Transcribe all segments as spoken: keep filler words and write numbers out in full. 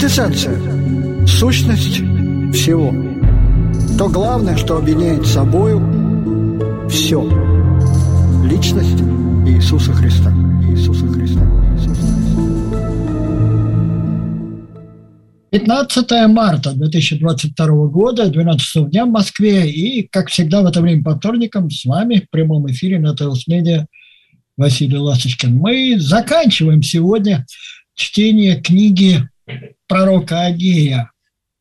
Квинтэссенция, сущность всего. То главное, что объединяет собою все. Личность Иисуса Христа. Иисуса Христа. Иисуса Христа. пятнадцатое марта две тысячи двадцать второго года, двенадцать часов дня в Москве. И, как всегда, в это время по вторникам с вами в прямом эфире на Теос Медиа Василий Ласточкин. Мы заканчиваем сегодня чтение книги пророка Агея.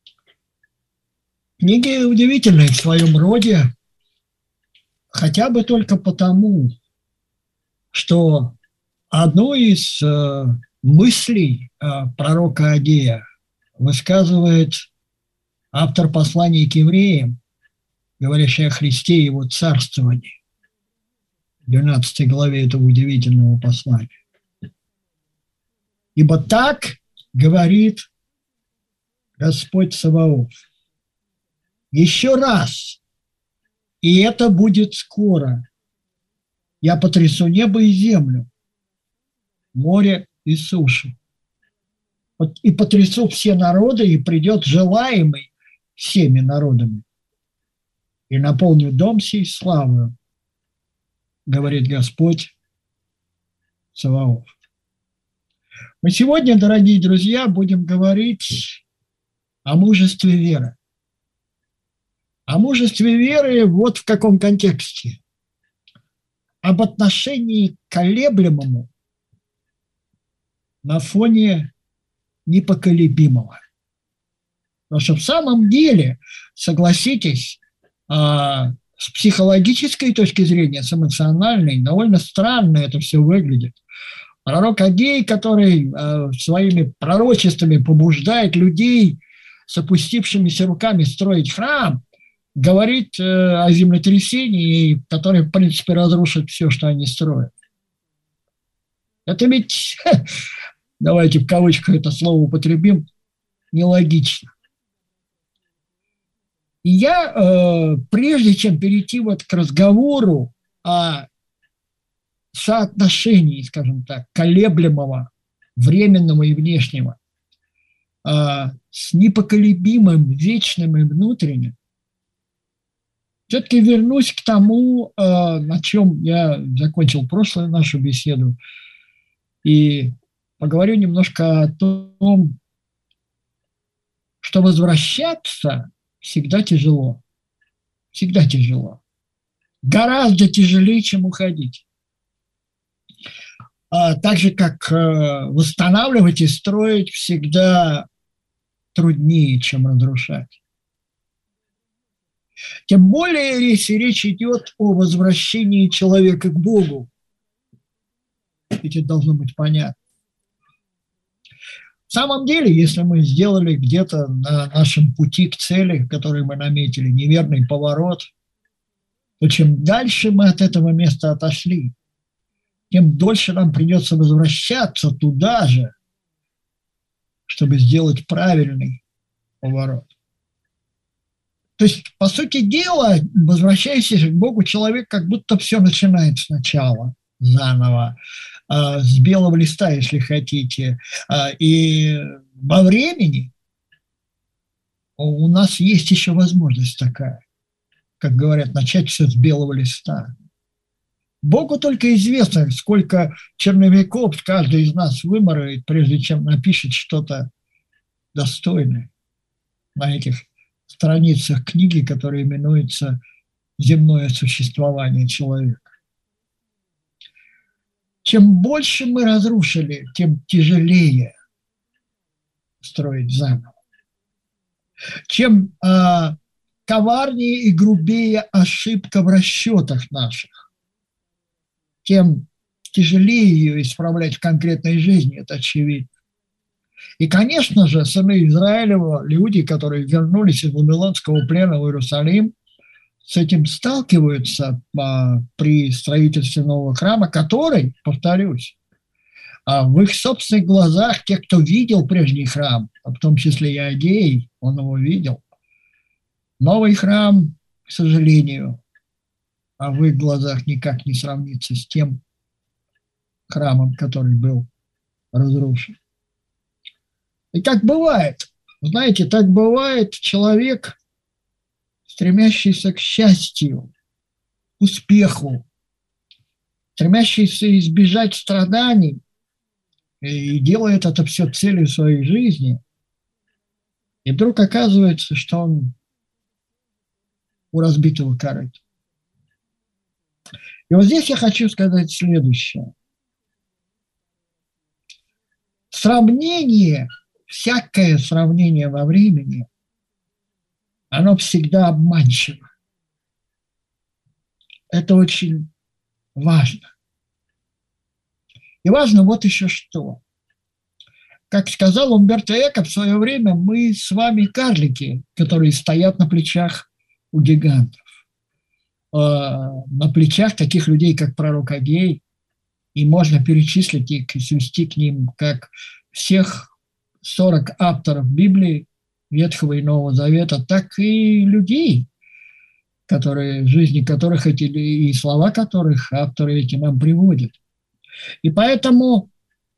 Книги удивительные в своем роде, хотя бы только потому, что одну из э, мыслей э, пророка Агея высказывает автор послания к евреям, говорящий о Христе и его царствовании, в двенадцатой главе этого удивительного послания. «Ибо так говорит Господь Саваоф: еще раз, и это будет скоро, я потрясу небо и землю, море и сушу, и потрясу все народы, и придет желаемый всеми народами, и наполню дом сей славою, говорит Господь Саваоф». Мы сегодня, дорогие друзья, будем говорить о мужестве веры. О мужестве веры вот в каком контексте. Об отношении к колеблемому на фоне непоколебимого. Потому что в самом деле, согласитесь, с психологической точки зрения, с эмоциональной, довольно странно это все выглядит. Пророк Агей, который э, своими пророчествами побуждает людей с опустившимися руками строить храм, говорит э, о землетрясении, которое, в принципе, разрушит все, что они строят. Это ведь, давайте в кавычках это слово употребим, нелогично. И я, э, прежде чем перейти вот к разговору о соотношении, скажем так, колеблемого, временного и внешнего, э, с непоколебимым, вечным и внутренним, все-таки вернусь к тому, э, на чем я закончил прошлую нашу беседу, и поговорю немножко о том, что возвращаться всегда тяжело. Всегда тяжело. Гораздо тяжелее, чем уходить. А так же, как восстанавливать и строить всегда труднее, чем разрушать. Тем более, если речь идет о возвращении человека к Богу. Ведь это должно быть понятно. В самом деле, если мы сделали где-то на нашем пути к цели, который мы наметили, неверный поворот, то чем дальше мы от этого места отошли, тем дольше нам придется возвращаться туда же, чтобы сделать правильный поворот. То есть, по сути дела, возвращаясь к Богу, человек как будто все начинает сначала, заново, с белого листа, если хотите. И во времени у нас есть еще возможность такая, как говорят, начать все с белого листа. Богу только известно, сколько черновиков каждый из нас вымарывает, прежде чем напишет что-то достойное на этих страницах книги, которая именуется «Земное существование человека». Чем больше мы разрушили, тем тяжелее строить заново. Чем э, коварнее и грубее ошибка в расчетах наших, тем тяжелее ее исправлять в конкретной жизни, это очевидно. И, конечно же, сыны Израилева, люди, которые вернулись из Вавилонского плена в Иерусалим, с этим сталкиваются а, при строительстве нового храма, который, повторюсь, а, в их собственных глазах, те, кто видел прежний храм, а в том числе и Агей, он его видел, новый храм, к сожалению, а в их глазах никак не сравнится с тем храмом, который был разрушен. И так бывает. Знаете, так бывает человек, стремящийся к счастью, успеху, стремящийся избежать страданий, и делает это все целью своей жизни, и вдруг оказывается, что он у разбитого корыта. И вот здесь я хочу сказать следующее. Сравнение, всякое сравнение во времени, оно всегда обманчиво. Это очень важно. И важно вот еще что. Как сказал Умберто Эко в свое время, мы с вами карлики, которые стоят на плечах у гигантов. На плечах таких людей, как пророк Агей, и можно перечислить их и свести к ним как всех сорок авторов Библии, Ветхого и Нового Завета, так и людей, которые, жизни которых эти, и слова которых авторы эти нам приводят. И поэтому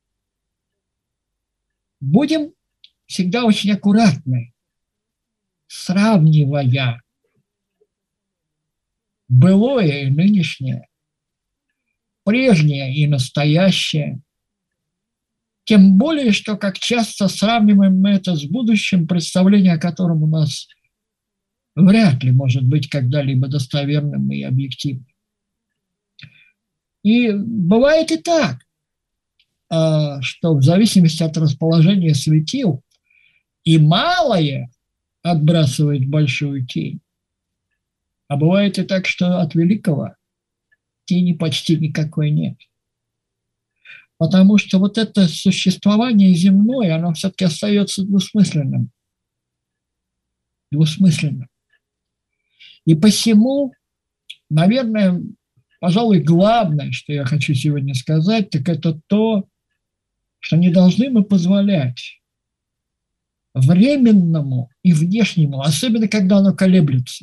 будем всегда очень аккуратны, сравнивая былое и нынешнее, прежнее и настоящее. Тем более, что как часто сравниваем мы это с будущим, представление о котором у нас вряд ли может быть когда-либо достоверным и объективным. И бывает и так, что в зависимости от расположения светил и малое отбрасывает большую тень. А бывает и так, что от великого тени почти никакой нет. Потому что вот это существование земное, оно все-таки остается двусмысленным. Двусмысленным. И посему, наверное, пожалуй, главное, что я хочу сегодня сказать, так это то, что не должны мы позволять временному и внешнему, особенно когда оно колеблется,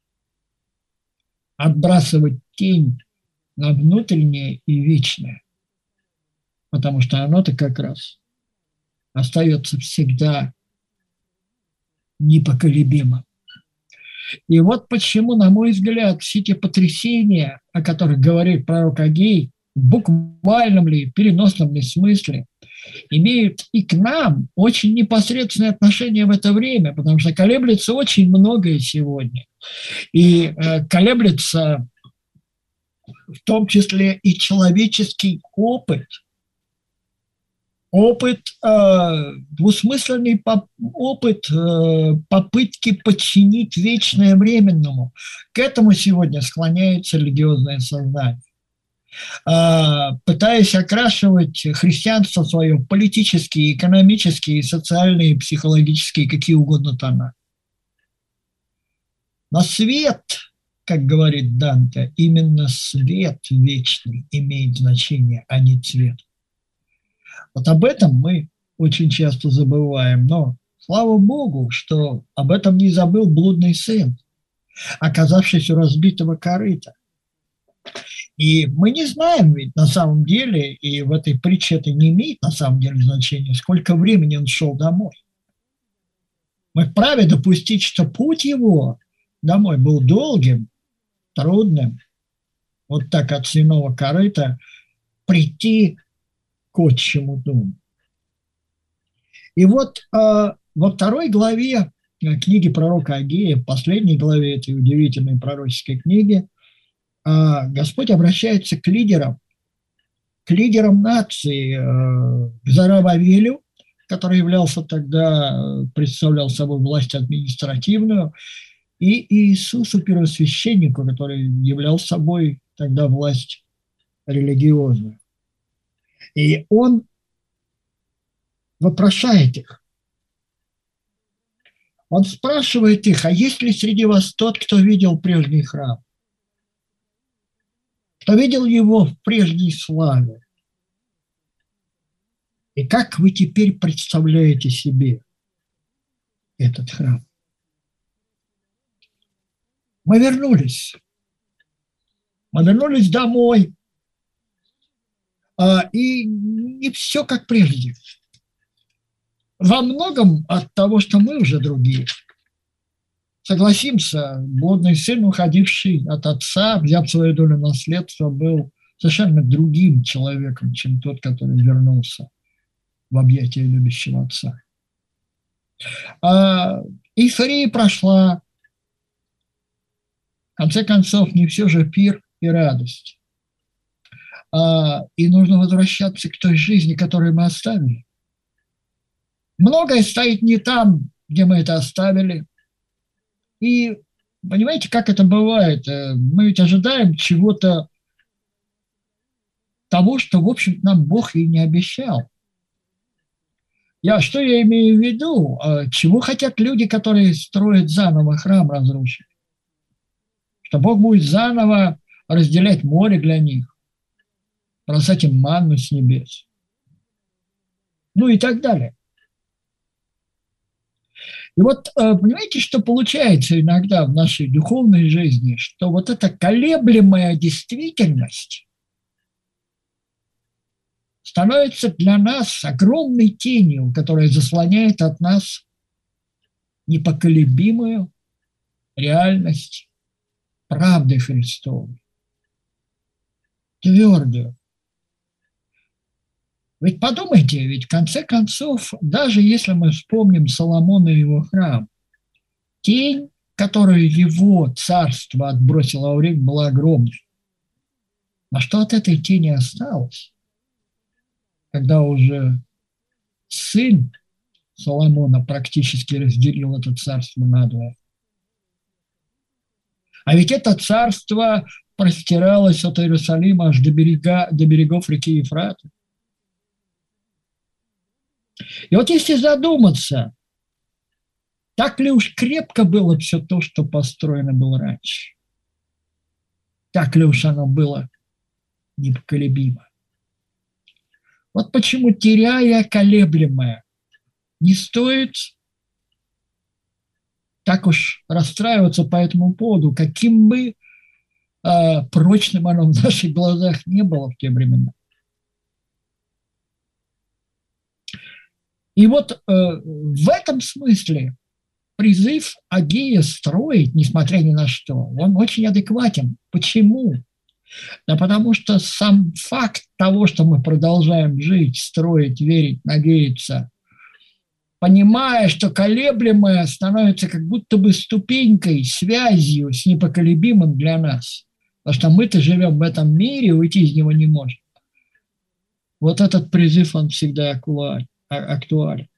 отбрасывать тень на внутреннее и вечное. Потому что оно-то как раз остается всегда непоколебимо. И вот почему, на мой взгляд, все те потрясения, о которых говорит пророк Агей, в буквальном ли, переносном ли смысле, имеют и к нам очень непосредственное отношение в это время, потому что колеблется очень многое сегодня. И э, колеблется в том числе и человеческий опыт, опыт, э, двусмысленный поп, опыт э, попытки подчинить вечное временному. К этому сегодня склоняется религиозное сознание, э, пытаясь окрашивать христианство свое в политические, экономические, социальные, психологические, какие угодно тона. Но свет, как говорит Данте, именно свет вечный имеет значение, а не цвет. Вот об этом мы очень часто забываем, но слава Богу, что об этом не забыл блудный сын, оказавшись у разбитого корыта. И мы не знаем ведь на самом деле, и в этой притче это не имеет на самом деле значения, сколько времени он шел домой. Мы вправе допустить, что путь его домой был долгим, трудным, вот так от свиного корыта прийти к отчему дому. И вот э, во второй главе книги пророка Агея, в последней главе этой удивительной пророческой книги, э, Господь обращается к лидерам, к лидерам нации, э, к Зоробавелю, который являлся тогда, представлял собой власть административную, и Иисусу первосвященнику, который являл собой тогда власть религиозную. И он вопрошает их. Он спрашивает их, а есть ли среди вас тот, кто видел прежний храм? Кто видел его в прежней славе? И как вы теперь представляете себе этот храм? Мы вернулись. Мы вернулись домой. И не все как прежде. во многом от того, что мы уже другие. Согласимся, блудный сын, уходивший от отца, взяв свою долю наследства, был совершенно другим человеком, чем тот, который вернулся в объятия любящего отца. А эйфория прошла. В конце концов, не все же пир и радость. А, и нужно возвращаться к той жизни, которую мы оставили. Многое стоит не там, где мы это оставили. И понимаете, как это бывает? Мы ведь ожидаем чего-то того, что, в общем, нам Бог и не обещал. Я, что я имею в виду? Чего хотят люди, которые строят заново храм разрушенный? Что Бог будет заново разделять море для них, бросать им манну с небес. Ну и так далее. И вот, понимаете, что получается иногда в нашей духовной жизни, что вот эта колеблемая действительность становится для нас огромной тенью, которая заслоняет от нас непоколебимую реальность правды Христовой, твердую. Ведь подумайте, ведь в конце концов, даже если мы вспомним Соломона и его храм, тень, которую его царство отбросило во время, была огромной. А что от этой тени осталось, когда уже сын Соломона практически разделил это царство надвое? А ведь это царство простиралось от Иерусалима аж до, берега, до берегов реки Ефрата. И вот если задуматься, так ли уж крепко было все то, что построено было раньше? Так ли уж оно было непоколебимо? Вот почему, теряя колеблемое, не стоит так уж расстраиваться по этому поводу, каким бы э, прочным оно в наших глазах не было в те времена. И вот э, в этом смысле призыв Агея строить, несмотря ни на что, он очень адекватен. Почему? Да потому что сам факт того, что мы продолжаем жить, строить, верить, надеяться, понимая, что колеблемое становится как будто бы ступенькой, связью с непоколебимым для нас. Потому что мы-то живем в этом мире, уйти из него не можем. Вот этот призыв, он всегда актуален.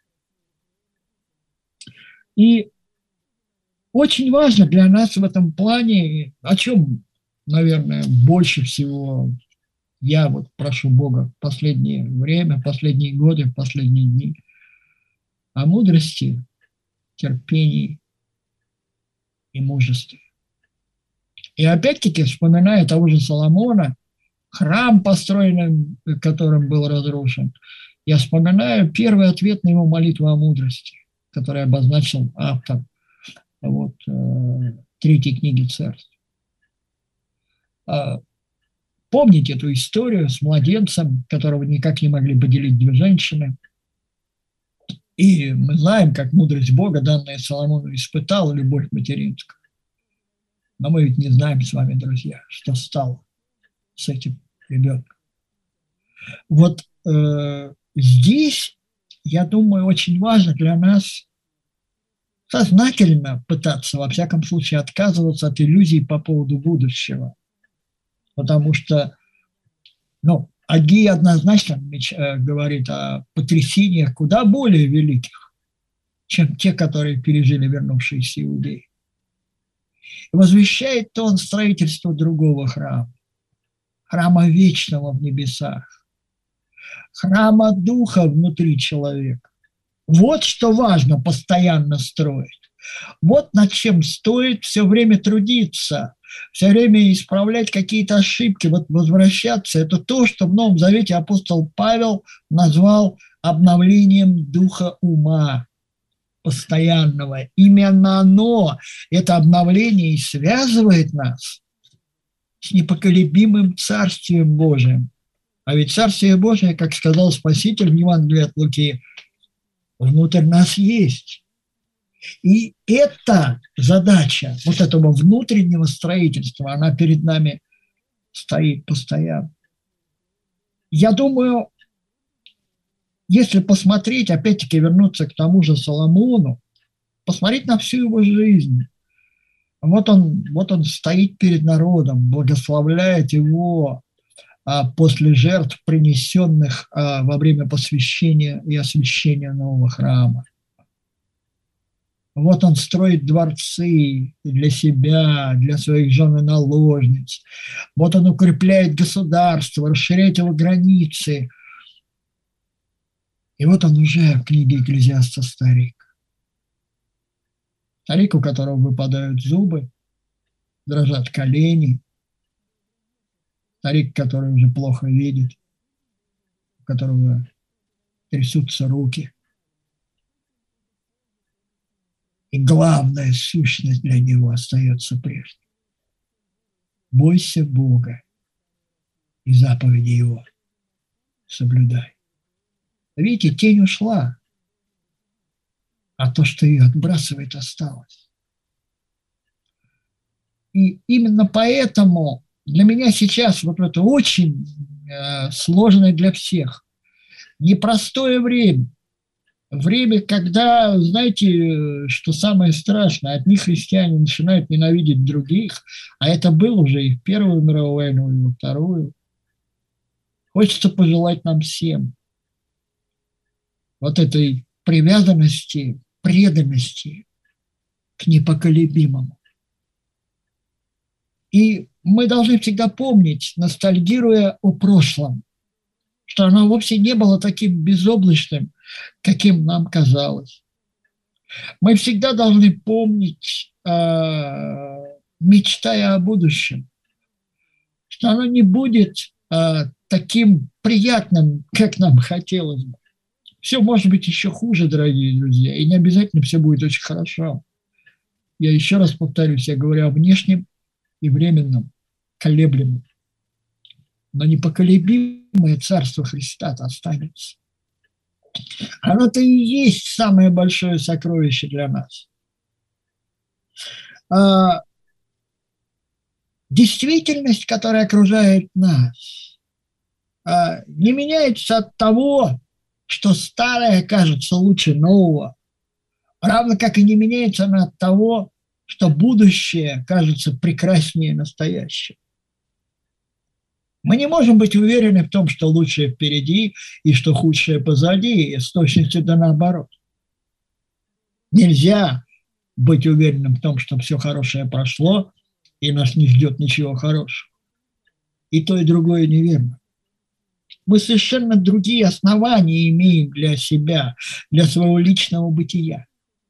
И очень важно для нас в этом плане, о чем, наверное, больше всего я вот прошу Бога в последнее время, в последние годы, в последние дни, о мудрости, терпении и мужестве. И опять-таки, вспоминая того же Соломона, храм, построенный, которым был разрушен, я вспоминаю первый ответ на его молитву о мудрости, который обозначил автор вот, э, третьей книги Царств. А, помните эту историю с младенцем, которого никак не могли поделить две женщины? И мы знаем, как мудрость Бога, данная Соломону, испытала любовь материнскую. Но мы ведь не знаем с вами, друзья, что стало с этим ребенком. Вот э, здесь, я думаю, очень важно для нас сознательно пытаться, во всяком случае, отказываться от иллюзий по поводу будущего. Потому что, ну, Агей однозначно говорит о потрясениях куда более великих, чем те, которые пережили вернувшиеся иудеи. И возвещает он строительство другого храма, храма вечного в небесах, храма духа внутри человека. Вот что важно постоянно строить. Вот над чем стоит все время трудиться, все время исправлять какие-то ошибки, вот возвращаться. Это то, что в Новом Завете апостол Павел назвал обновлением духа ума постоянного. Именно оно, это обновление, и связывает нас с непоколебимым Царствием Божиим. А ведь Царствие Божие, как сказал Спаситель в Евангелии от Луки, внутрь нас есть. И эта задача вот этого внутреннего строительства, она перед нами стоит постоянно. Я думаю, если посмотреть, опять-таки вернуться к тому же Соломону, посмотреть на всю его жизнь, вот он, вот он стоит перед народом, благословляет его а, после жертв, принесенных а, во время посвящения и освящения нового храма. Вот он строит дворцы для себя, для своих жен и наложниц. Вот он укрепляет государство, расширяет его границы. И вот он уже в книге Экклезиаста старик. Старик, у которого выпадают зубы, дрожат колени. Старик, который уже плохо видит, у которого трясутся руки. И главная сущность для него остается прежней. Бойся Бога и заповеди Его соблюдай. Видите, тень ушла, а то, что ее отбрасывает, осталось. И именно поэтому для меня сейчас вот это очень э, сложное для всех, непростое время. Время, когда, знаете, что самое страшное, одни христиане начинают ненавидеть других, а это было уже и в Первую мировую войну, и во Вторую. Хочется пожелать нам всем вот этой привязанности, преданности к непоколебимому. И мы должны всегда помнить, ностальгируя о прошлом, что оно вовсе не было таким безоблачным, каким нам казалось. Мы всегда должны помнить, мечтая о будущем, что оно не будет таким приятным, как нам хотелось бы. Все может быть еще хуже, дорогие друзья, и не обязательно все будет очень хорошо. Я еще раз повторюсь, я говорю о внешнем и временном, колеблемом. Но непоколебимое Царство Христа-то останется. Оно-то и есть самое большое сокровище для нас. А, действительность, которая окружает нас, а, не меняется от того, что старое кажется лучше нового, равно как и не меняется она от того, что будущее кажется прекраснее настоящего. Мы не можем быть уверены в том, что лучшее впереди и что худшее позади, с точностью да наоборот. Нельзя быть уверенным в том, что все хорошее прошло, и нас не ждет ничего хорошего. И то, и другое неверно. Мы совершенно другие основания имеем для себя, для своего личного бытия.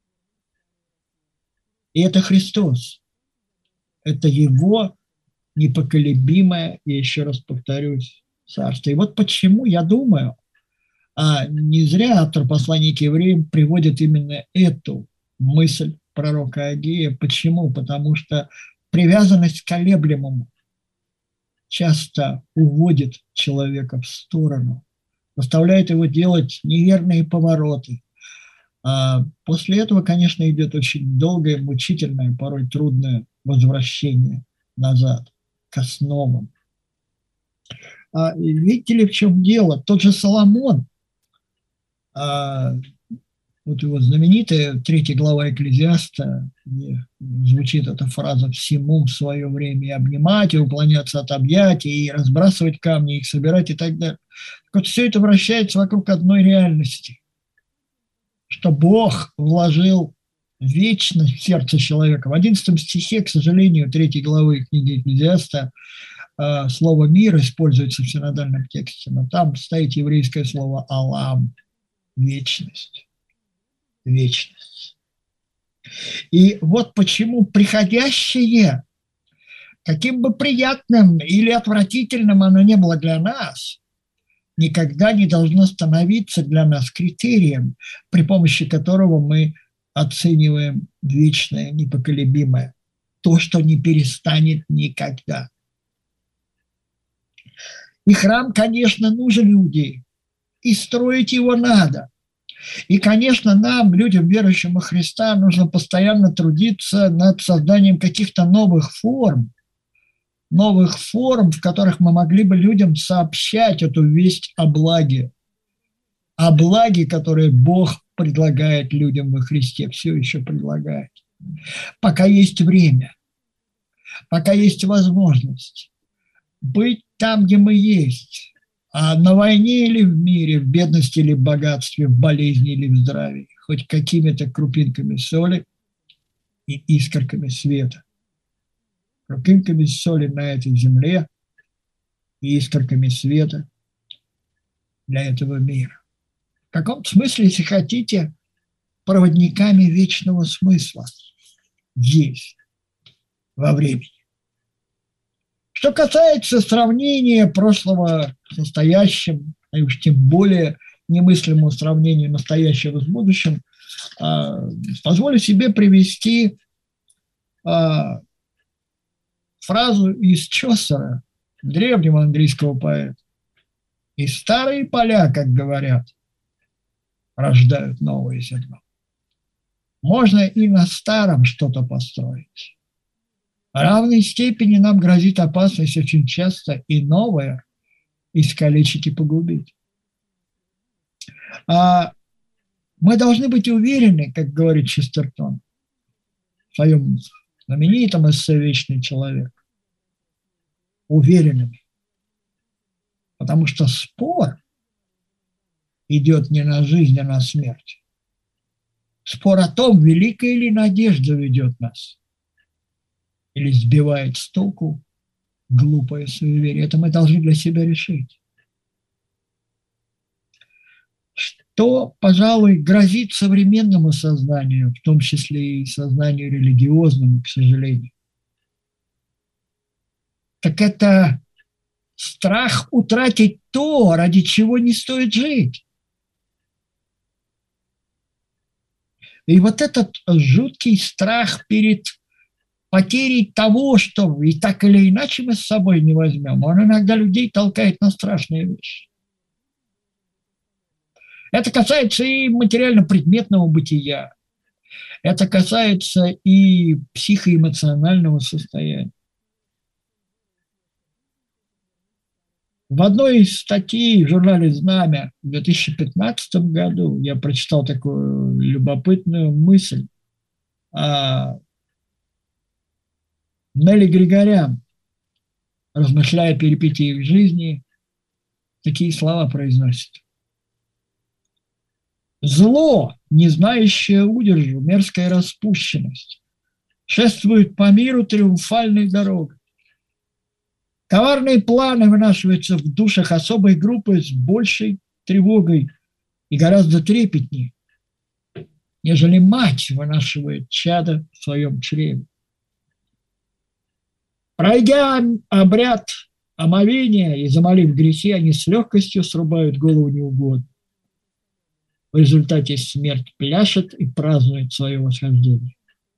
И это Христос. Это Его непоколебимое, и еще раз повторюсь, царство. И вот почему, я думаю, а не зря автор послания к евреям приводит именно эту мысль пророка Агея. Почему? Потому что привязанность к колеблемому часто уводит человека в сторону, заставляет его делать неверные повороты. А после этого, конечно, идет очень долгое, мучительное, порой трудное возвращение назад к основам. А видите ли, в чем дело? Тот же Соломон, а, вот его знаменитая третья глава Экклезиаста, где звучит эта фраза «всему в свое время и обнимать, и уклоняться от объятий, и разбрасывать камни, их собирать» и так далее. Так вот, все это вращается вокруг одной реальности, что Бог вложил вечность в сердце человека. В одиннадцатом стихе, к сожалению, третьей главы книги Экклезиаста слово «мир» используется в синодальном тексте, но там стоит еврейское слово «алам» – вечность. Вечность. И вот почему приходящее, каким бы приятным или отвратительным оно не было для нас, никогда не должно становиться для нас критерием, при помощи которого мы оцениваем вечное, непоколебимое, то, что не перестанет никогда. И храм, конечно, нужен иудеям, и строить его надо. И, конечно, нам, людям, верующим во Христа, нужно постоянно трудиться над созданием каких-то новых форм, новых форм, в которых мы могли бы людям сообщать эту весть о благе, о благе, которое Бог предлагает людям во Христе, все еще предлагает. Пока есть время, пока есть возможность быть там, где мы есть, а на войне или в мире, в бедности или в богатстве, в болезни или в здравии, хоть какими-то крупинками соли и искорками света. Крупинками соли на этой земле и искорками света для этого мира. В каком смысле, если хотите, проводниками вечного смысла здесь, во времени. Что касается сравнения прошлого с настоящим, и уж тем более немыслимого сравнения настоящего с будущим, позволю себе привести фразу из Чосера, древнего английского поэта. «И старые поля, как говорят, рождают новое зерно». Можно и на старом что-то построить. В равной степени нам грозит опасность очень часто и новое искалечить и погубить. А мы должны быть уверены, как говорит Честертон в своем знаменитом эссе «Вечный человек», уверенными. Потому что спор идет не на жизнь, а на смерть. Спор о том, великая ли надежда ведет нас, или сбивает с толку глупое суеверие. Это мы должны для себя решить. Что, пожалуй, грозит современному сознанию, в том числе и сознанию религиозному, к сожалению, так это страх утратить то, ради чего не стоит жить. И вот этот жуткий страх перед потерей того, что и так или иначе мы с собой не возьмем, он иногда людей толкает на страшные вещи. Это касается и материально-предметного бытия, это касается и психоэмоционального состояния. В одной из статей в журнале «Знамя» в две тысячи пятнадцатом году я прочитал такую любопытную мысль. Нелли Григорян, размышляя о перипетиях жизни, такие слова произносит. «Зло, не знающее удержу, мерзкая распущенность, шествует по миру триумфальной дорогой. Коварные планы вынашиваются в душах особой группы с большей тревогой и гораздо трепетнее, нежели мать вынашивает чадо в своем чреве. Пройдя обряд омовения и замолив грехи, они с легкостью срубают голову неугодно. В результате смерть пляшет и празднует свое восхождение».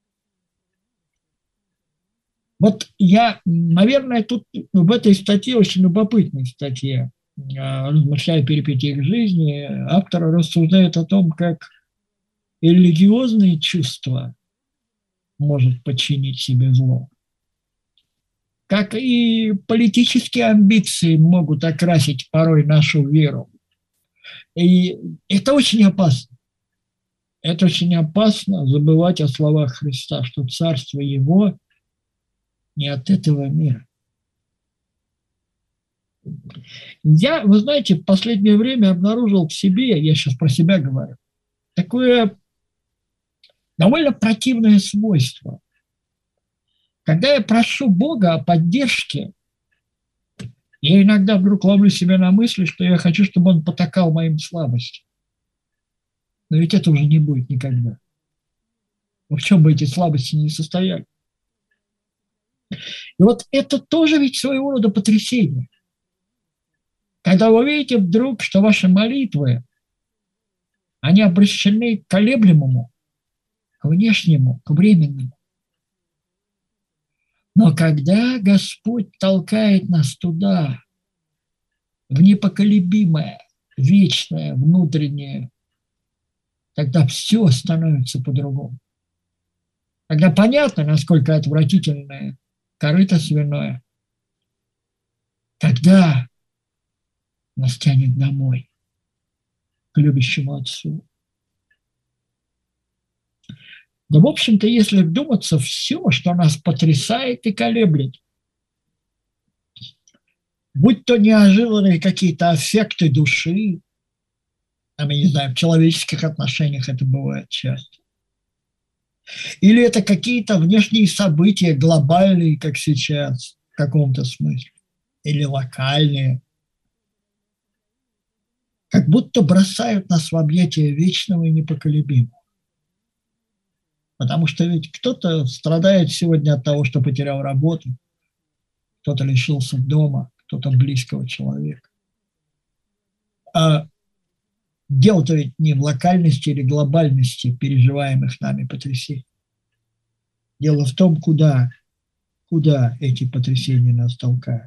Вот я, наверное, тут в этой статье, очень любопытной статье, размышляя о перипетиях жизни, автор рассуждает о том, как религиозные чувства может подчинить себе зло, как и политические амбиции могут окрасить порой нашу веру. И это очень опасно. Это очень опасно забывать о словах Христа, что царство Его не от этого мира. Я, вы знаете, в последнее время обнаружил в себе, я сейчас про себя говорю, такое довольно противное свойство. Когда я прошу Бога о поддержке, я иногда вдруг ловлю себя на мысли, что я хочу, чтобы Он потакал моим слабостям. Но ведь это уже не будет никогда. В чем бы эти слабости ни состояли. И вот это тоже ведь своего рода потрясение. Когда вы видите вдруг, что ваши молитвы, они обращены к колеблемому, к внешнему, к временному. Но когда Господь толкает нас туда, в непоколебимое, вечное, внутреннее тогда все становится по-другому. Тогда понятно, насколько отвратительное корыто свиное. Тогда нас тянет домой, к любящему Отцу. Да, в общем-то, если вдуматься, все, что нас потрясает и колеблет, будь то неожиданные какие-то аффекты души, а мы не знаем, в человеческих отношениях это бывает часто, или это какие-то внешние события, глобальные, как сейчас, в каком-то смысле, или локальные, как будто бросают нас в объятия вечного и непоколебимого. Потому что ведь кто-то страдает сегодня от того, что потерял работу, кто-то лишился дома, кто-то близкого человека. А дело-то ведь не в локальности или глобальности переживаемых нами потрясений. Дело в том, куда, куда эти потрясения нас толкают.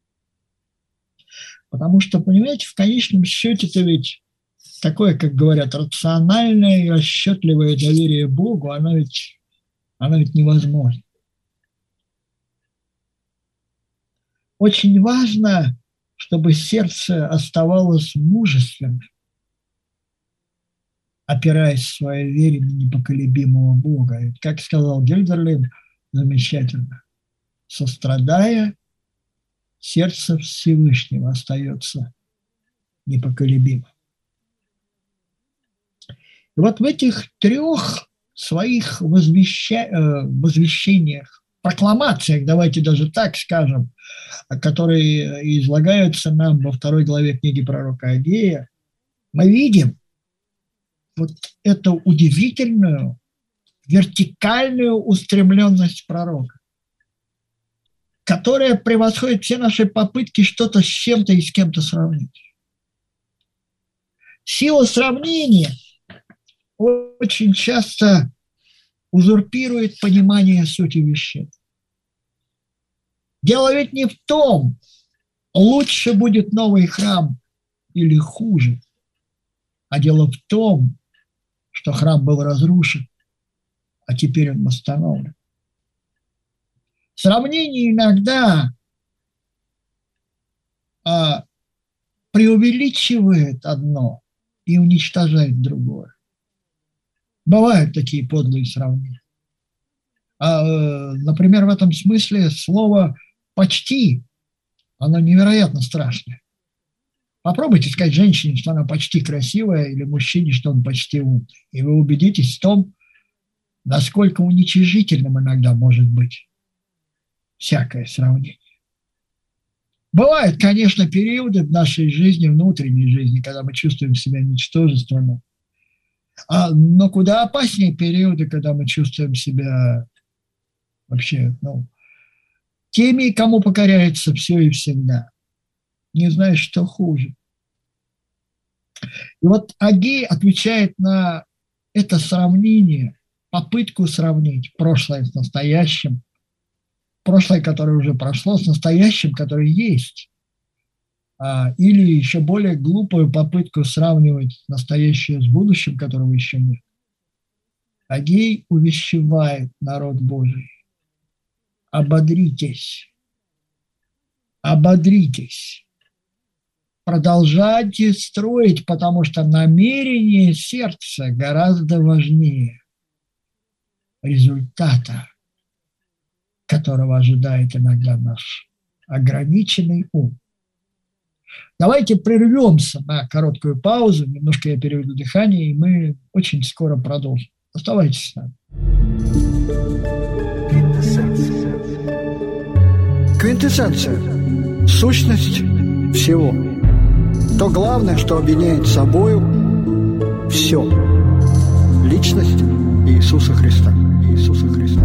Потому что, понимаете, в конечном счете-то ведь такое, как говорят, рациональное и расчетливое доверие Богу, оно ведь, оно ведь невозможно. Очень важно, чтобы сердце оставалось мужественным, опираясь в своей вере на непоколебимого Бога. И, как сказал Гильдерлин замечательно, сострадая, сердце Всевышнего остается непоколебимым. И вот в этих трех своих возвеща... возвещениях, прокламациях, давайте даже так скажем, которые излагаются нам во второй главе книги пророка Агея, мы видим вот эту удивительную вертикальную устремленность пророка, которая превосходит все наши попытки что-то с чем-то и с кем-то сравнить. Сила сравнения очень часто узурпирует понимание сути вещей. Дело ведь не в том, лучше будет новый храм или хуже, а дело в том, что храм был разрушен, а теперь он восстановлен. Сравнение иногда а, преувеличивает одно и уничтожает другое. Бывают такие подлые сравнения. А, например, в этом смысле слово «почти», оно невероятно страшное. Попробуйте сказать женщине, что она почти красивая, или мужчине, что он почти умный. И вы убедитесь в том, насколько уничижительным иногда может быть всякое сравнение. Бывают, конечно, периоды в нашей жизни, внутренней жизни, когда мы чувствуем себя ничтожественно. А, но куда опаснее периоды, когда мы чувствуем себя вообще, ну, теми, кому покоряется все и всегда. Не знаешь, что хуже. И вот Агей отвечает на это сравнение, попытку сравнить прошлое с настоящим, прошлое, которое уже прошло, с настоящим, которое есть. А, или еще более глупую попытку сравнивать настоящее с будущим, которого еще нет. Агей увещевает народ Божий. Ободритесь. Ободритесь. Продолжайте строить, потому что намерение сердца гораздо важнее результата, которого ожидает иногда наш ограниченный ум. Давайте прервемся на короткую паузу, немножко я переведу дыхание, и мы очень скоро продолжим. Оставайтесь с нами. Квинтэссенция. Сущность всего. То главное, что объединяет собою все. Личность Иисуса Христа. Иисуса Христа.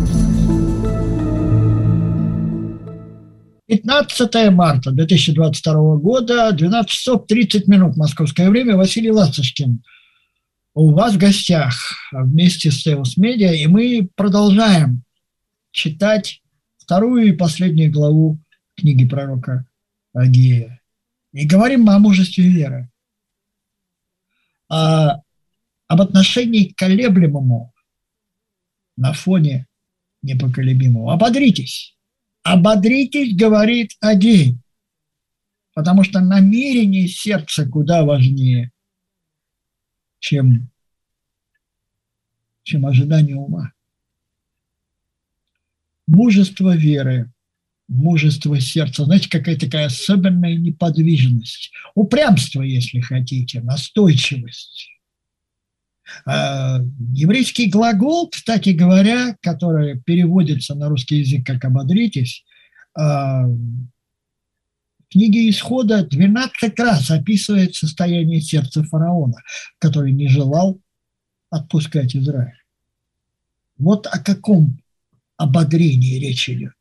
пятнадцатое марта две тысячи двадцать второго года, двенадцать часов тридцать минут московское время. Василий Ласточкин у вас в гостях вместе с Теос Медиа, и мы продолжаем читать вторую и последнюю главу книги пророка Агея. И говорим мы о мужестве веры. О, об отношении к колеблемому на фоне непоколебимого. Ободритесь. Ободритесь, говорит Агей, потому что намерение сердца куда важнее, чем, чем ожидание ума. Мужество веры, мужество сердца. Знаете, какая такая особенная неподвижность. Упрямство, если хотите, настойчивость. Еврейский глагол, кстати говоря, который переводится на русский язык как «ободритесь», в книге Исхода двенадцать раз описывает состояние сердца фараона, который не желал отпускать Израиль. Вот о каком ободрении речь идет.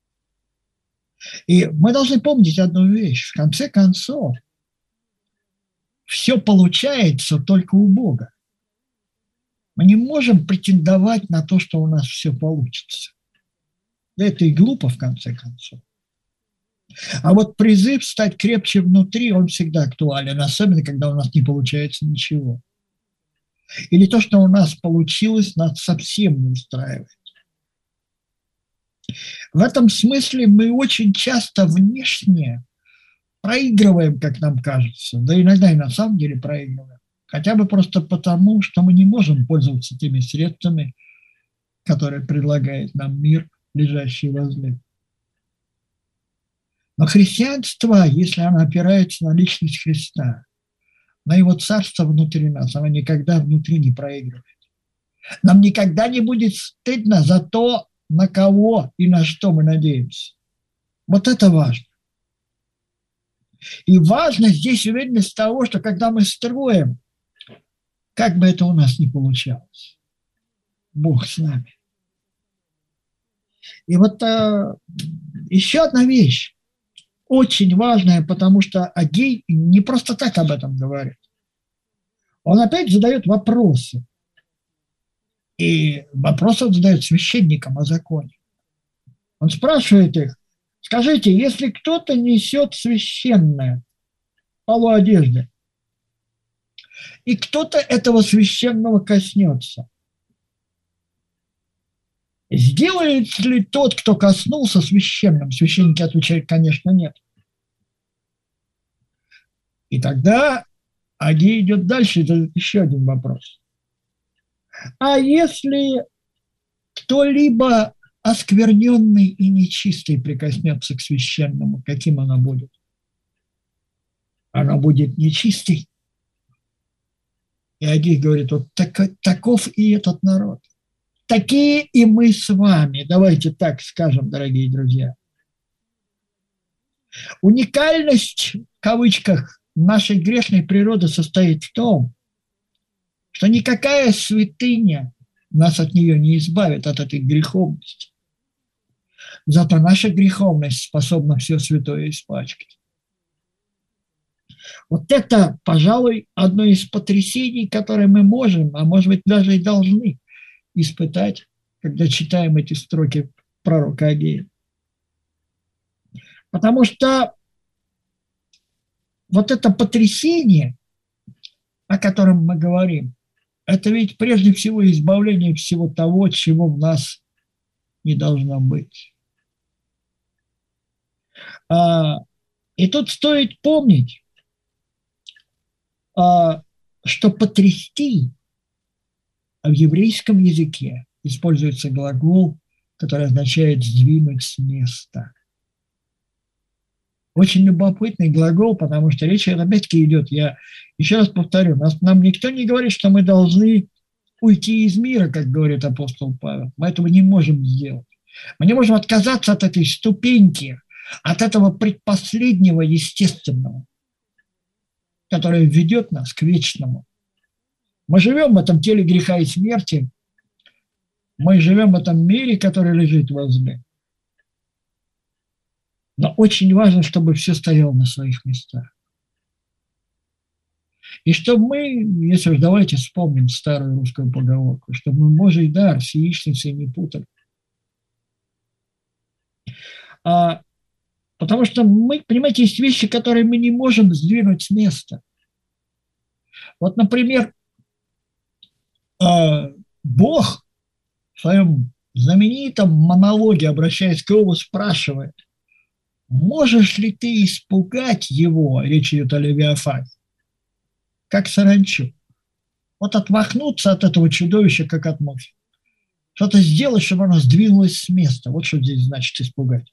И мы должны помнить одну вещь. В конце концов, все получается только у Бога. Мы не можем претендовать на то, что у нас все получится. Да это и глупо, в конце концов. А вот призыв стать крепче внутри, он всегда актуален, особенно когда у нас не получается ничего. Или то, что у нас получилось, нас совсем не устраивает. В этом смысле мы очень часто внешне проигрываем, как нам кажется, да иногда и на самом деле проигрываем. Хотя бы просто потому, что мы не можем пользоваться теми средствами, которые предлагает нам мир, лежащий возле. Но христианство, если оно опирается на личность Христа, на его царство внутри нас, оно никогда внутри не проигрывает. Нам никогда не будет стыдно за то, на кого и на что мы надеемся. Вот это важно. И важно здесь уверенность того, что когда мы строим, как бы это у нас ни получалось, Бог с нами. И вот а, еще одна вещь, очень важная, потому что Агей не просто так об этом говорит. Он опять задает вопросы. И вопросы он задает священникам о законе. Он спрашивает их: скажите, если кто-то несет священное полу одежды, и кто-то этого священного коснется, сделает ли тот, кто коснулся, священным? Священники отвечают: конечно, нет. И тогда Агей идет дальше, это еще один вопрос. А если кто-либо оскверненный и нечистый прикоснется к священному, каким оно будет? Оно будет нечистый. И Агей говорит: вот так, таков и этот народ. Такие и мы с вами. Давайте так скажем, дорогие друзья. Уникальность, в кавычках, нашей грешной природы состоит в том, что никакая святыня нас от нее не избавит, от этой греховности. Зато наша греховность способна все святое испачкать. Вот это, пожалуй, одно из потрясений, которые мы можем, а может быть даже и должны испытать, когда читаем эти строки пророка Агея. Потому что вот это потрясение, о котором мы говорим, это ведь прежде всего избавление всего того, чего в нас не должно быть. И тут стоит помнить, что потрясти в еврейском языке используется глагол, который означает сдвинуть с места. Очень любопытный глагол, потому что речь опять-таки идет, я еще раз повторю, нас, нам никто не говорит, что мы должны уйти из мира, как говорит апостол Павел. Мы этого не можем сделать. Мы не можем отказаться от этой ступеньки, от этого предпоследнего естественного, которое ведет нас к вечному. Мы живем в этом теле греха и смерти, мы живем в этом мире, который лежит возле. Но очень важно, чтобы все стояло на своих местах. И чтобы мы, если уж давайте вспомним старую русскую поговорку, чтобы мы Божий дар с яичницей не путали. А, потому что мы, понимаете, есть вещи, которые мы не можем сдвинуть с места. Вот, например, А Бог в своем знаменитом монологе, обращаясь к Иову, спрашивает: можешь ли ты испугать его, речь идет о Левиафане, как саранчу? Вот отмахнуться от этого чудовища, как от мухи. Что-то сделать, чтобы оно сдвинулось с места. Вот что здесь значит испугать.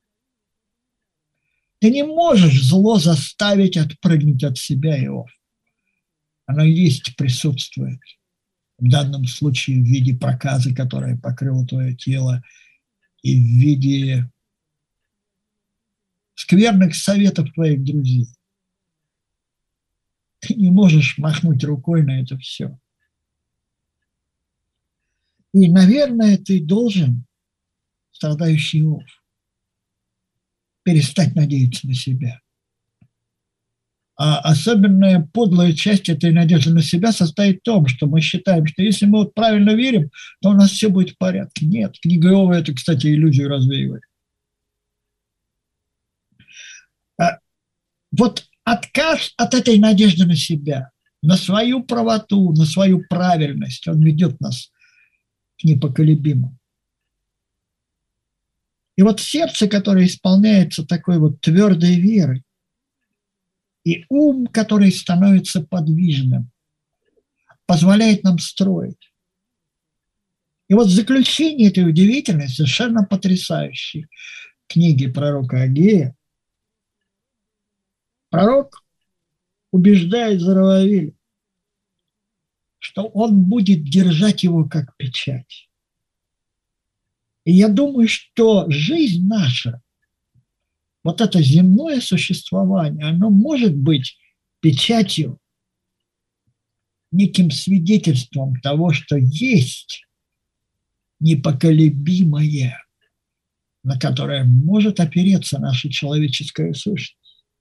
Ты не можешь зло заставить отпрыгнуть от себя, Иов. Оно есть, присутствует. В данном случае в виде проказы, которая покрыла твое тело, и в виде скверных советов твоих друзей. Ты не можешь махнуть рукой на это все. И, наверное, ты должен, страдающий Иов, перестать надеяться на себя. А особенная подлая часть этой надежды на себя состоит в том, что мы считаем, что если мы вот правильно верим, то у нас все будет в порядке. Нет, книга Иова это, кстати, иллюзию развеивает. А вот отказ от этой надежды на себя, на свою правоту, на свою правильность, он ведет нас к непоколебимому. И вот сердце, которое исполняется такой вот твердой верой, и ум, который становится подвижным, позволяет нам строить. И вот заключение этой удивительной, совершенно потрясающей книги пророка Агея, пророк убеждает Зарававиля, что он будет держать его как печать. И я думаю, что жизнь наша, вот это земное существование, оно может быть печатью, неким свидетельством того, что есть непоколебимое, на которое может опереться наша человеческая сущность.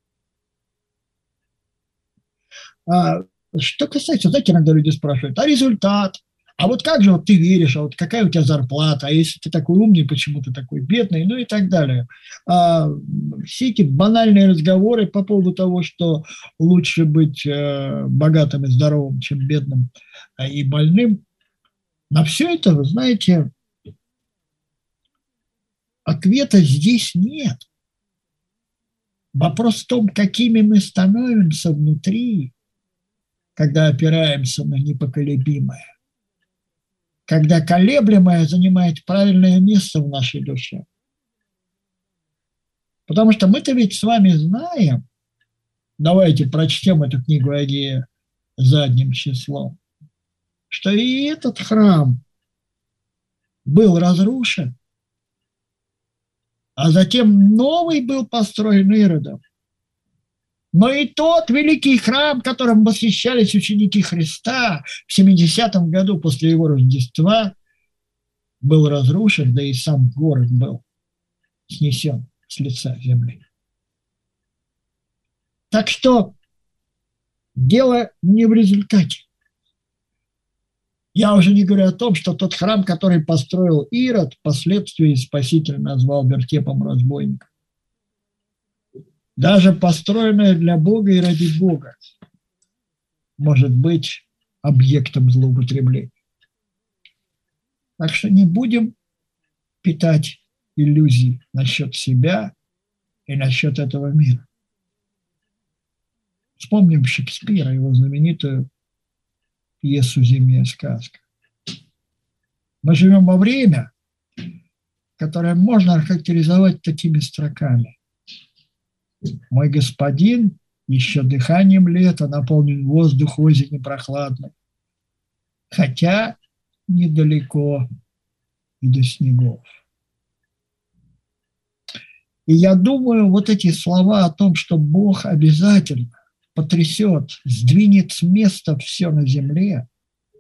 А что касается, знаете, иногда люди спрашивают, а результат? А вот как же вот ты веришь, а вот какая у тебя зарплата, а если ты такой умный, почему ты такой бедный, ну и так далее. А все эти банальные разговоры по поводу того, что лучше быть э, богатым и здоровым, чем бедным э, и больным, на все это, вы знаете, ответа здесь нет. Вопрос в том, какими мы становимся внутри, когда опираемся на непоколебимое. Когда колеблемое занимает правильное место в нашей душе. Потому что мы-то ведь с вами знаем, давайте прочтем эту книгу Агея задним числом, что и этот храм был разрушен, а затем новый был построен Иродом. Но и тот великий храм, которым восхищались ученики Христа в семидесятом году после его Рождества, был разрушен, да и сам город был снесен с лица земли. Так что дело не в результате. Я уже не говорю о том, что тот храм, который построил Ирод, впоследствии Спаситель назвал вертепом разбойников. Даже построенное для Бога и ради Бога может быть объектом злоупотребления. Так что не будем питать иллюзий насчет себя и насчет этого мира. Вспомним Шекспира, его знаменитую пьесу «Зимняя сказка». Мы живем во время, которое можно охарактеризовать такими строками. Мой господин еще дыханием лета наполнен воздух осени прохладной, хотя недалеко и до снегов. И я думаю, вот эти слова о том, что Бог обязательно потрясет, сдвинет с места все на земле,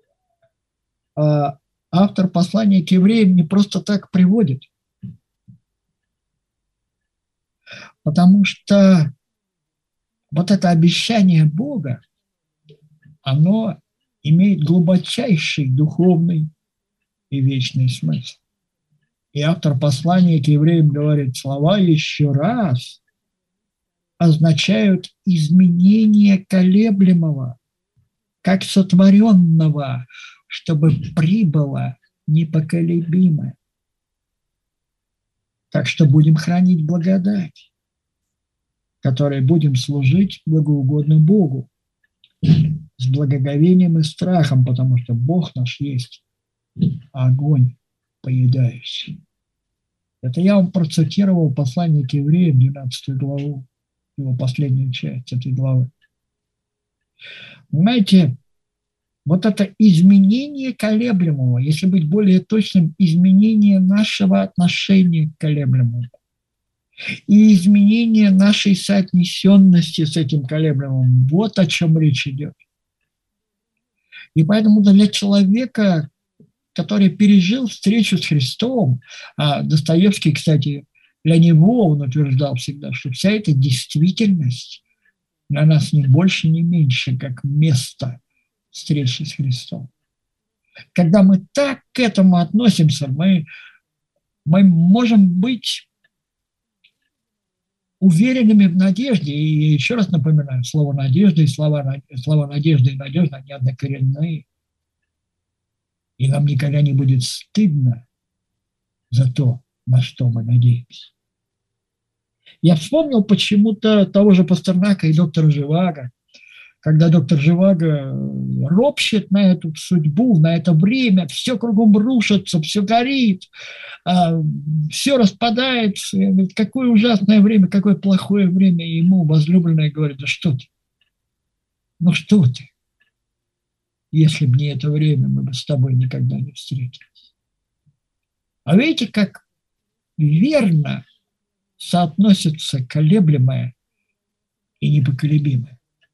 автор послания к евреям не просто так приводит. Потому что вот это обещание Бога, оно имеет глубочайший духовный и вечный смысл. И автор послания к евреям говорит, слова еще раз означают изменение колеблемого, как сотворенного, чтобы прибыло непоколебимое. Так что будем хранить благодать, которой будем служить благоугодно Богу, с благоговением и страхом, потому что Бог наш есть огонь поедающий. Это я вам процитировал послание к евреям, двенадцатую главу, его последнюю часть этой главы. Понимаете, вот это изменение колеблемого, если быть более точным, изменение нашего отношения к колеблемому и изменение нашей соотнесенности с этим колеблемым, вот о чем речь идет. И поэтому для человека, который пережил встречу с Христом, а Достоевский, кстати, для него он утверждал всегда, что вся эта действительность для нас не больше, не меньше, как место встречи с Христом. Когда мы так к этому относимся, мы, мы можем быть уверенными в надежде. И еще раз напоминаю, слово «надежда» и слова, слова «надежда» и «надежда» они однокоренные. И нам никогда не будет стыдно за то, на что мы надеемся. Я вспомнил почему-то того же Пастернака и доктора Живаго, когда доктор Живаго ропщет на эту судьбу, на это время, все кругом рушится, все горит, все распадается. Какое ужасное время, какое плохое время. И ему возлюбленная говорит: да что ты, ну что ты, если бы не это время, мы бы с тобой никогда не встретились. А видите, как верно соотносится колеблемое и непоколебимое.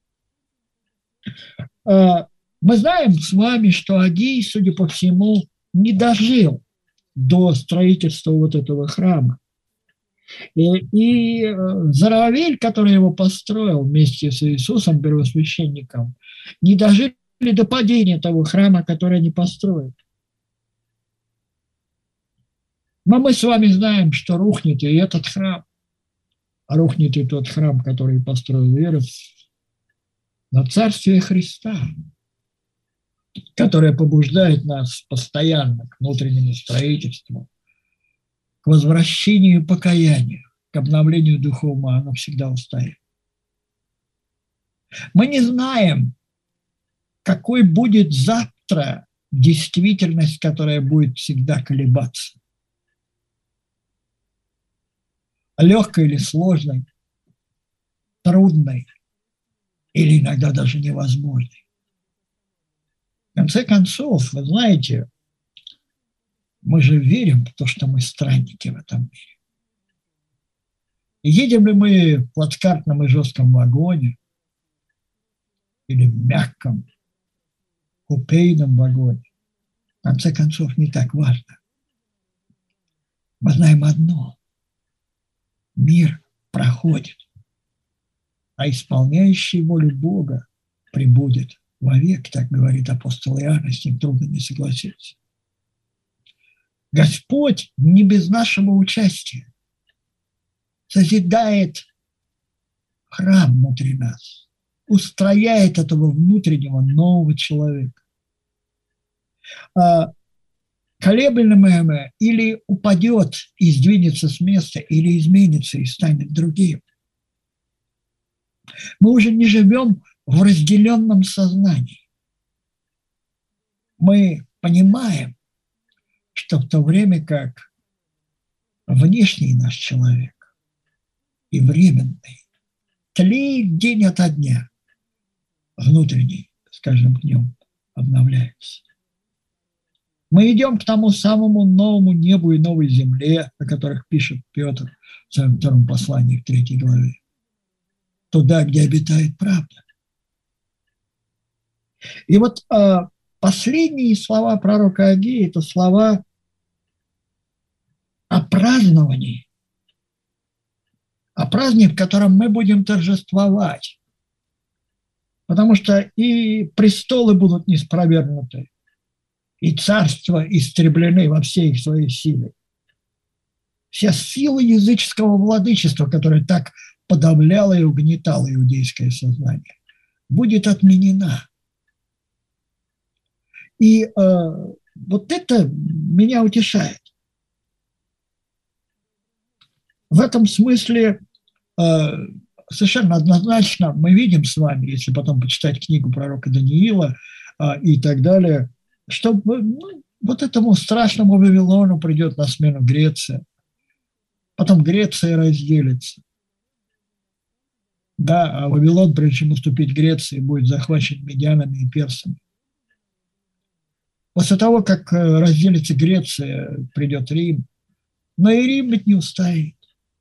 Мы знаем с вами, что Агей, судя по всему, не дожил до строительства вот этого храма. И, и Зоровавель, который его построил вместе с Иисусом, первосвященником, не дожили до падения того храма, который они построили. Но мы с вами знаем, что рухнет и этот храм, а рухнет и тот храм, который построил Ирод, на Царствие Христа, которое побуждает нас постоянно к внутреннему строительству, к возвращению и покаянию, к обновлению духовного, оно всегда устоит. Мы не знаем, какой будет завтра действительность, которая будет всегда колебаться. Легкой или сложной, трудной или иногда даже невозможной. В конце концов, вы знаете, мы же верим в то, что мы странники в этом мире. И едем ли мы в плацкартном и жестком вагоне или в мягком купейном вагоне, в конце концов, не так важно. Мы знаем одно: мир проходит, а исполняющий волю Бога пребудет вовек, так говорит апостол Иоанн, с ним трудно не согласиться. Господь не без нашего участия созидает храм внутри нас, устрояет этого внутреннего нового человека. Колеблемое или упадет и сдвинется с места, или изменится и станет другим. Мы уже не живем в разделенном сознании. Мы понимаем, что в то время как внешний наш человек и временный тлеет день ото дня, внутренний с каждым днем обновляется. Мы идем к тому самому новому небу и новой земле, о которых пишет Петр в своем втором послании в третьей главе. Туда, где обитает правда. И вот а, последние слова пророка Агея – это слова о праздновании, о празднике, в котором мы будем торжествовать, потому что и престолы будут неспровергнуты, и царства истреблены во всей их своей силе. Вся сила языческого владычества, которая так подавляла и угнетала иудейское сознание, будет отменена. И э, вот это меня утешает. В этом смысле э, совершенно однозначно мы видим с вами, если потом почитать книгу пророка Даниила э, и так далее, что ну, вот этому страшному Вавилону придет на смену Греция. Потом Греция разделится. Да, а Вавилон, прежде чем уступить Греции, будет захвачен медианами и персами. После того, как разделится Греция, придет Рим. Но и Рим ведь не устоит.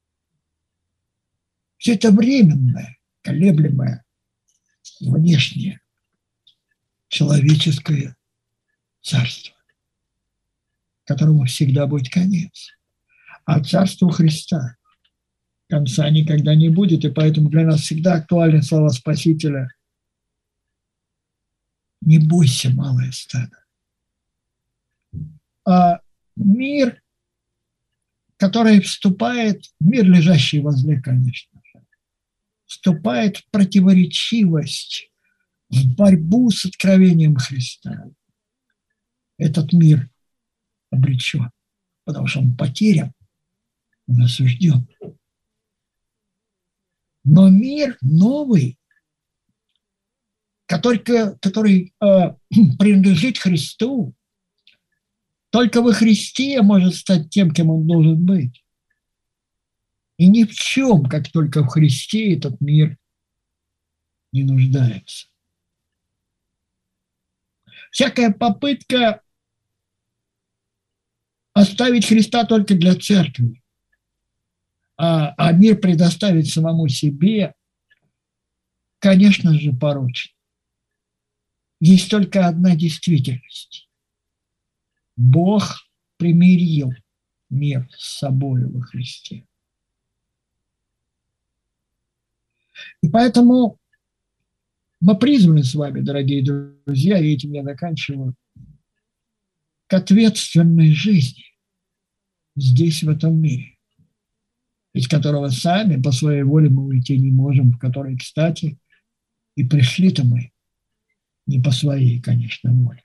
Все это временное, колеблемое, внешнее, человеческое царство, которому всегда будет конец. А царству Христа конца никогда не будет, и поэтому для нас всегда актуальны слова Спасителя: «Не бойся, малое стадо». А мир, который вступает, мир, лежащий возле, конечно же, вступает в противоречивость, в борьбу с откровением Христа. Этот мир обречен, потому что он потерян, он осужден. Но мир новый, который, который э, принадлежит Христу, только во Христе может стать тем, кем он должен быть. И ни в чем, как только в Христе, этот мир не нуждается. Всякая попытка оставить Христа только для церкви, а, а мир предоставить самому себе, конечно же, порочна. Есть только одна действительность. Бог примирил мир с собой во Христе. И поэтому мы призваны с вами, дорогие друзья, и этим я заканчиваю, к ответственной жизни здесь, в этом мире, из которого сами по своей воле мы уйти не можем, в который, кстати, и пришли-то мы не по своей, конечно, воле.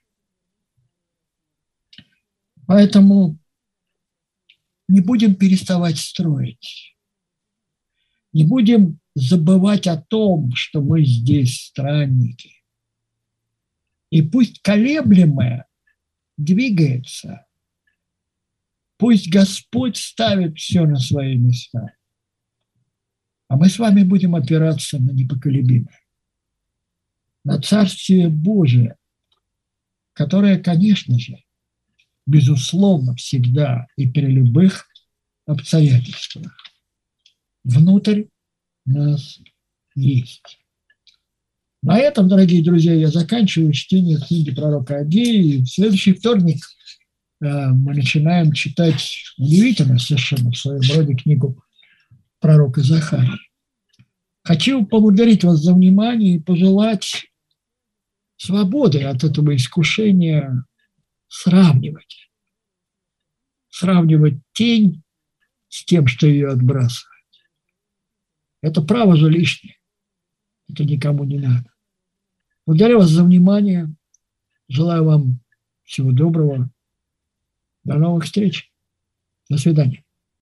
Поэтому не будем переставать строить, не будем забывать о том, что мы здесь странники. И пусть колеблемое двигается, пусть Господь ставит все на свои места, а мы с вами будем опираться на непоколебимое, на Царствие Божие, которое, конечно же, безусловно, всегда и при любых обстоятельствах внутрь нас есть. На этом, дорогие друзья, я заканчиваю чтение книги пророка Агеи. В следующий вторник э, мы начинаем читать удивительно совершенно в своем роде книгу пророка Захарии. Хочу поблагодарить вас за внимание и пожелать свободы от этого искушения сравнивать. Сравнивать тень с тем, что ее отбрасывает. Это право же лишнее. Это никому не надо. Благодарю вас за внимание. Желаю вам всего доброго. До новых встреч. До свидания.